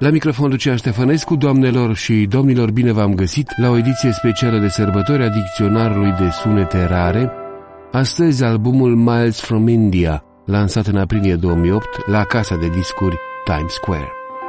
La microfon Lucian Ștefănescu, doamnelor și domnilor, bine v-am găsit la o ediție specială de sărbători a Dicționarului de Sunete Rare. Astăzi albumul Miles from India, lansat în aprilie 2008 la casa de discuri Times Square.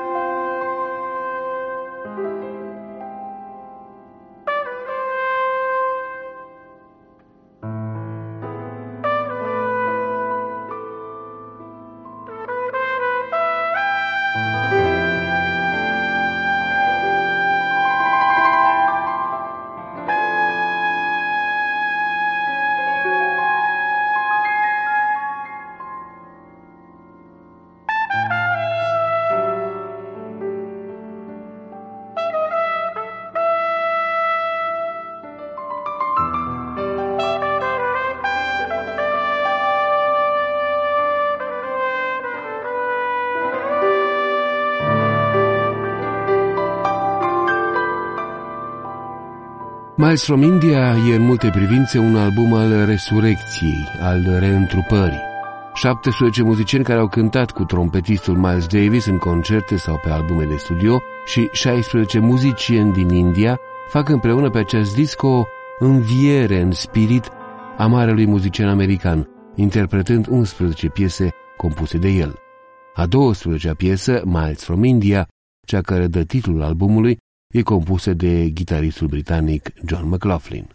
Miles from India e în multe privințe un album al resurecției, al reîntrupării. 17 muzicieni care au cântat cu trompetistul Miles Davis în concerte sau pe albume de studio și 16 muzicieni din India fac împreună pe acest disc o înviere în spirit a marelui muzician american, interpretând 11 piese compuse de el. A 12-a piesă, Miles from India, cea care dă titlul albumului, e compusă de gitaristul britanic John McLaughlin.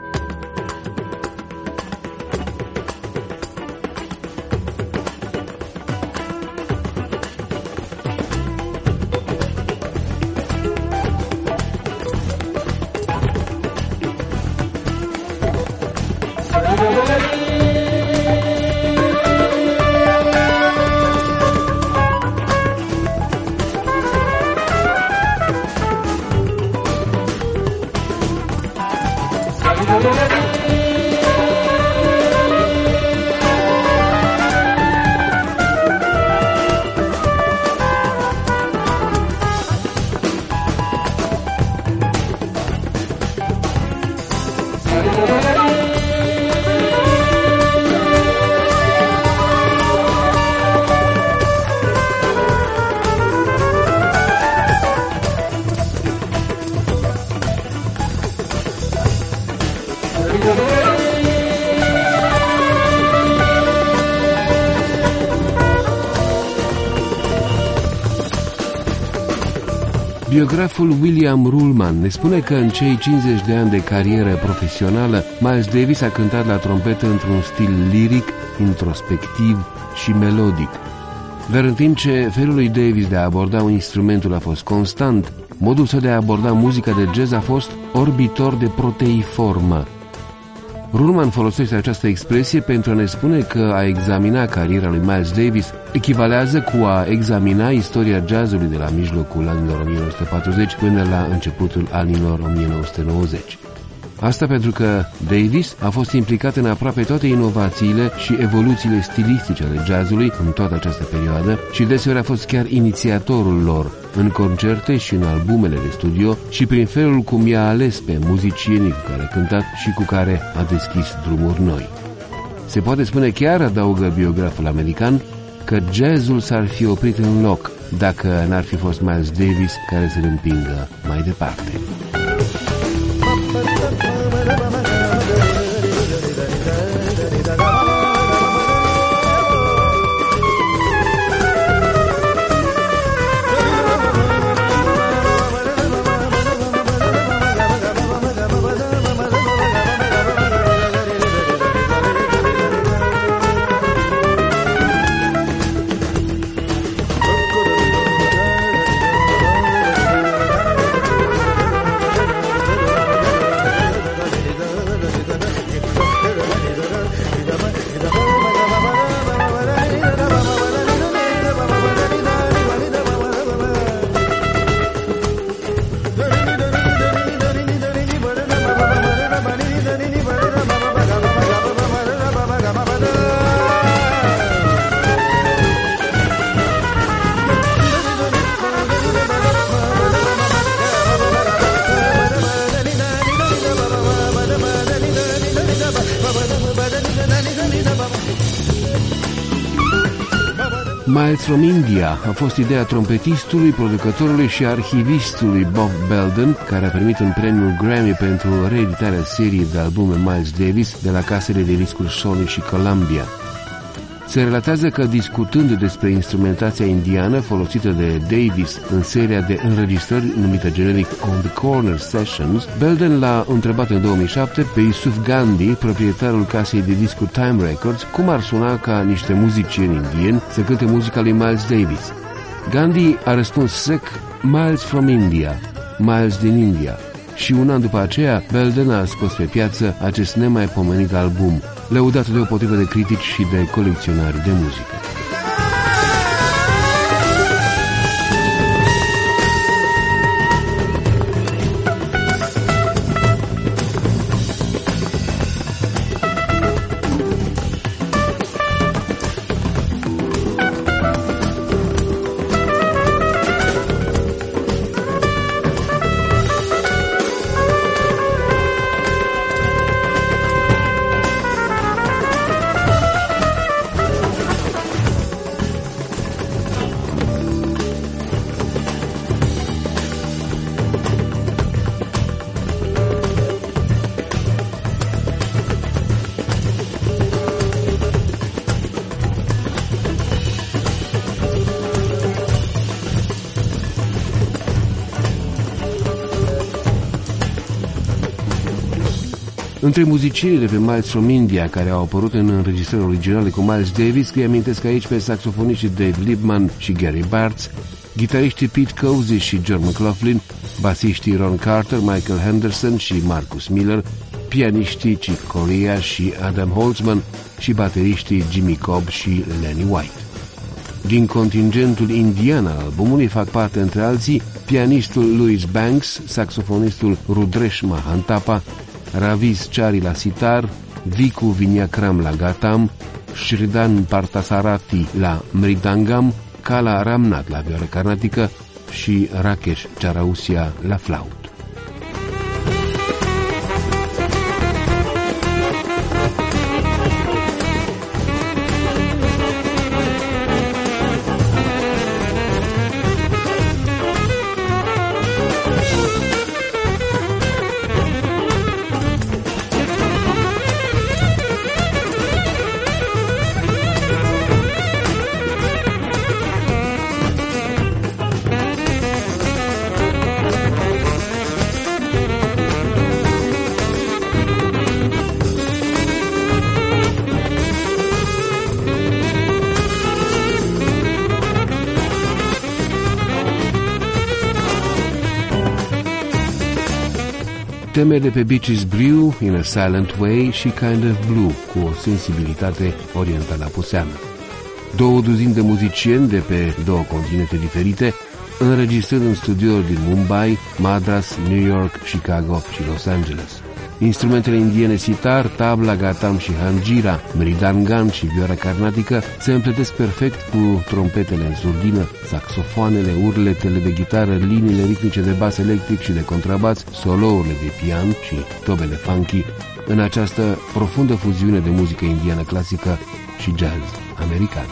Biograful William Ruhlman ne spune că în cei 50 de ani de carieră profesională, Miles Davis a cântat la trompetă într-un stil liric, introspectiv și melodic. Dar în timp ce felul lui Davis de a aborda un instrumentul a fost constant, modul său de a aborda muzica de jazz a fost orbitor de proteiformă. Ruhlman folosește această expresie pentru a ne spune că a examina cariera lui Miles Davis echivalează cu a examina istoria jazzului de la mijlocul anilor 1940 până la începutul anilor 1990. Asta pentru că Davis a fost implicat în aproape toate inovațiile și evoluțiile stilistice ale jazzului în toată această perioadă și deseori a fost chiar inițiatorul lor în concerte și în albumele de studio și prin felul cum i-a ales pe muzicienii cu care a cântat și cu care a deschis drumuri noi. Se poate spune chiar, adaugă biograful american, că jazzul s-ar fi oprit în loc dacă n-ar fi fost Miles Davis care să-l împingă mai departe. Miles from India a fost ideea trompetistului, producătorului și arhivistului Bob Belden, care a primit un premiu Grammy pentru reeditarea seriei de albume Miles Davis de la casele de discuri Sony și Columbia. Se relatează că, discutând despre instrumentația indiană folosită de Davis în seria de înregistrări numită generic On the Corner Sessions, Belden l-a întrebat în 2007 pe Yusuf Gandhi, proprietarul casei de discuri Time Records, cum ar suna ca niște muzicieni indieni să cânte muzica lui Miles Davis. Gandhi a răspuns sec: Miles from India, Miles din India. Și un an după aceea, Belden a scos pe piață acest nemaipomenit album, lăudat deopotrivă de critici și de colecționari de muzică. Între muzicienii de pe Miles from India care au apărut în înregistrări originale cu Miles Davis, îi amintesc aici pe saxofoniștii Dave Liebman și Gary Bartz, gitariștii Pete Cozy și John McLaughlin, basiștii Ron Carter, Michael Henderson și Marcus Miller, pianiștii Chick Corea și Adam Holtzman și bateriștii Jimmy Cobb și Lenny White. Din contingentul indian al albumului fac parte, între alții, pianistul Louis Banks, saxofonistul Rudresh Mahantapa, Raviz Chari la sitar, Viku Vinyakram la gatam, Shridan Parthasarathi la mridangam, Kala Ramnath la vioară carnatică și Rakesh Charausia la flaut. Temele pe Beaches Brew, In a Silent Way și Kind of Blue, cu o sensibilitate orientală apuseană. 20 de muzicieni de pe 2 continente diferite, înregistrând în studiouri din Mumbai, Madras, New York, Chicago și Los Angeles. Instrumentele indiene sitar, tabla, gatam și hanjira, mridangan și vioara carnatică se împletesc perfect cu trompetele în surdină, saxofoanele, urletele de gitară, liniile ritmice de bas electric și de contrabas, solourile de pian și tobele funky, în această profundă fuziune de muzică indiană clasică și jazz american.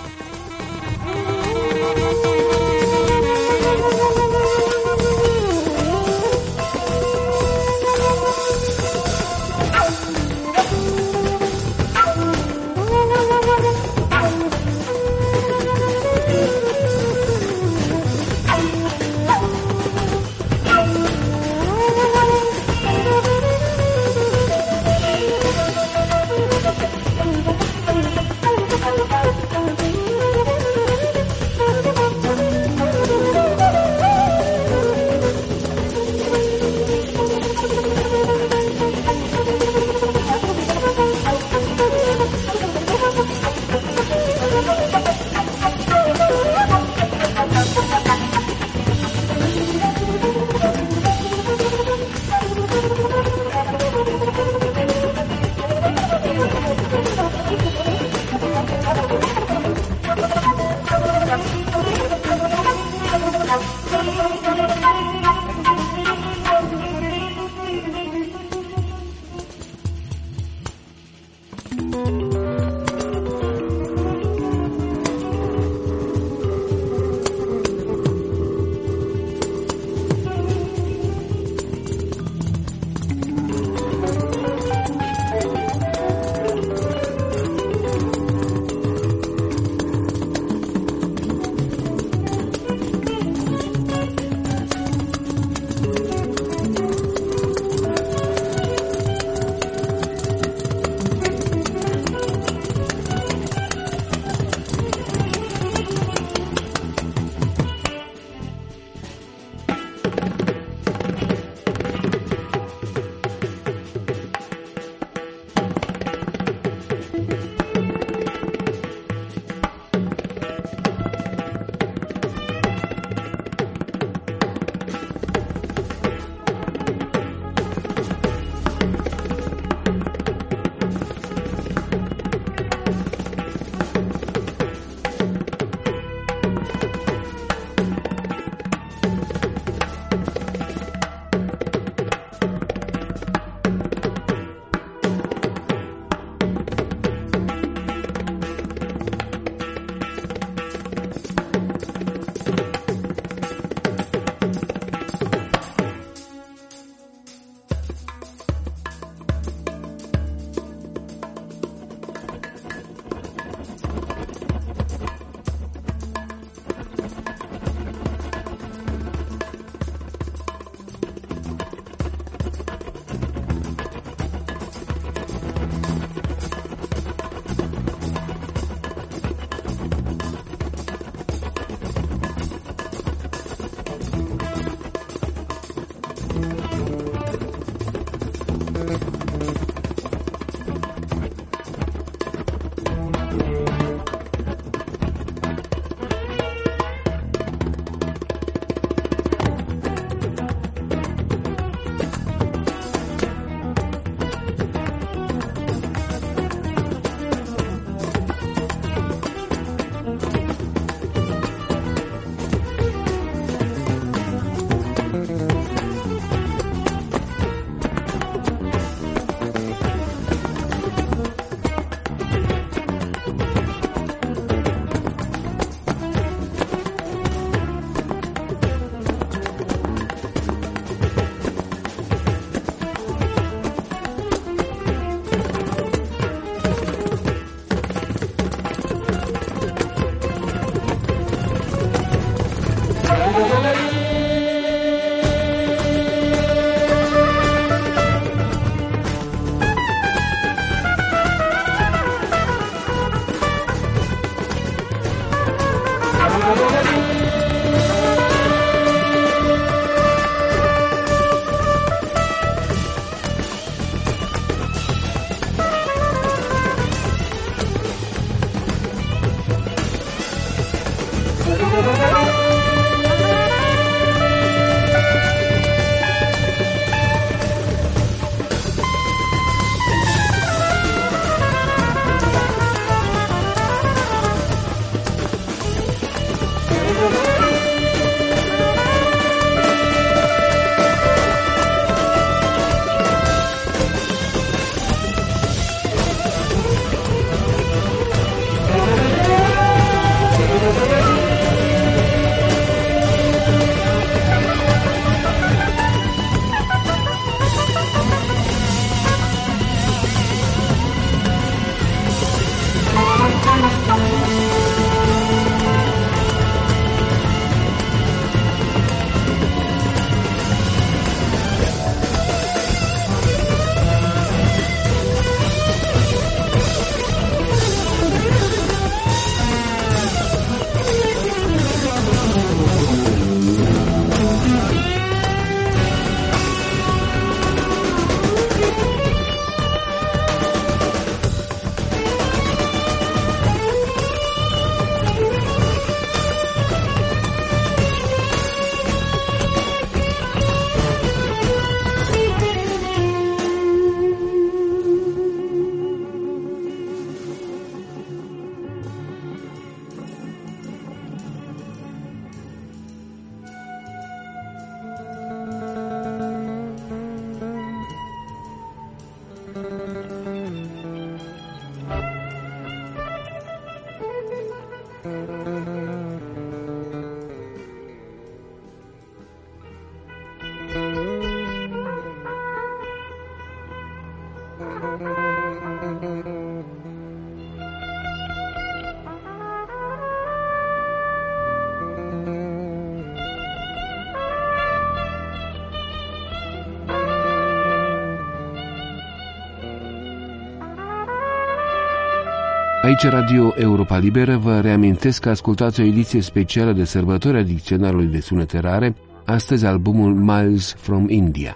Aici Radio Europa Liberă, vă reamintesc că ascultați o ediție specială de sărbători a Dicționarului de Sunete Rare, astăzi albumul Miles from India.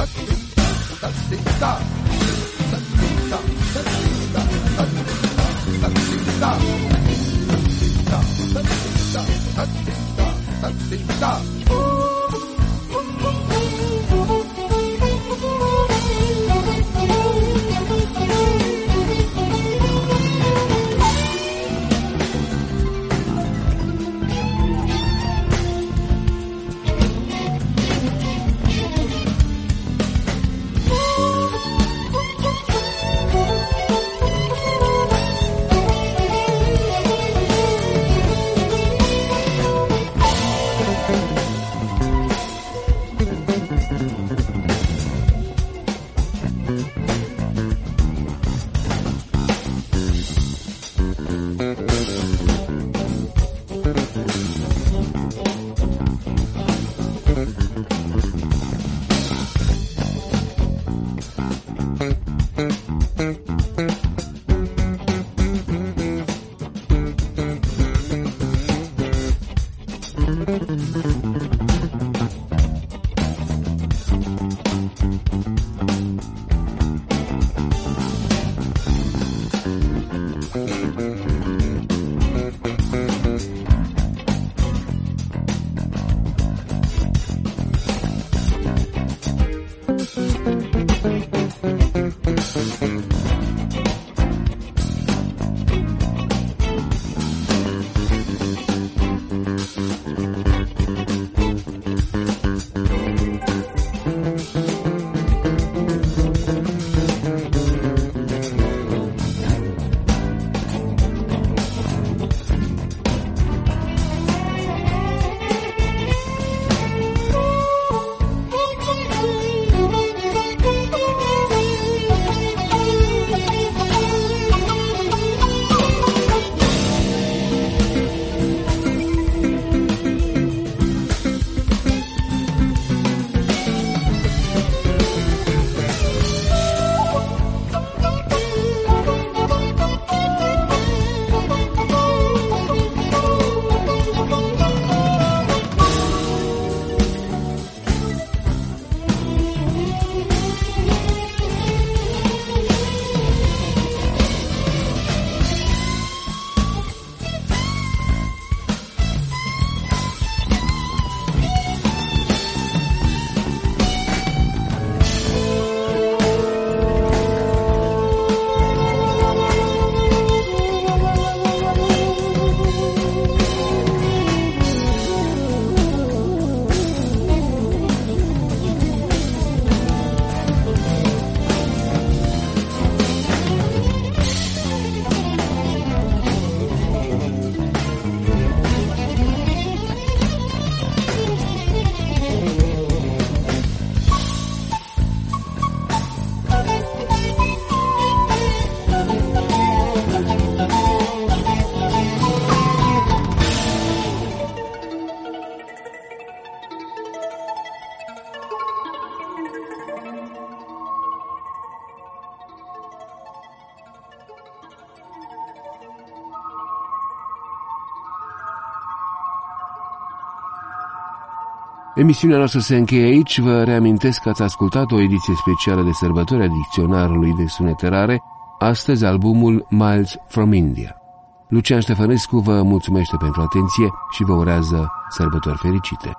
Emisiunea noastră se încheie aici. Vă reamintesc că ați ascultat o ediție specială de sărbători a Dicționarului de Sunete Rare, astăzi albumul Miles from India. Lucian Ștefănescu vă mulțumește pentru atenție și vă urează sărbători fericite.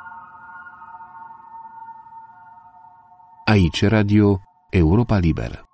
Aici Radio Europa Liberă.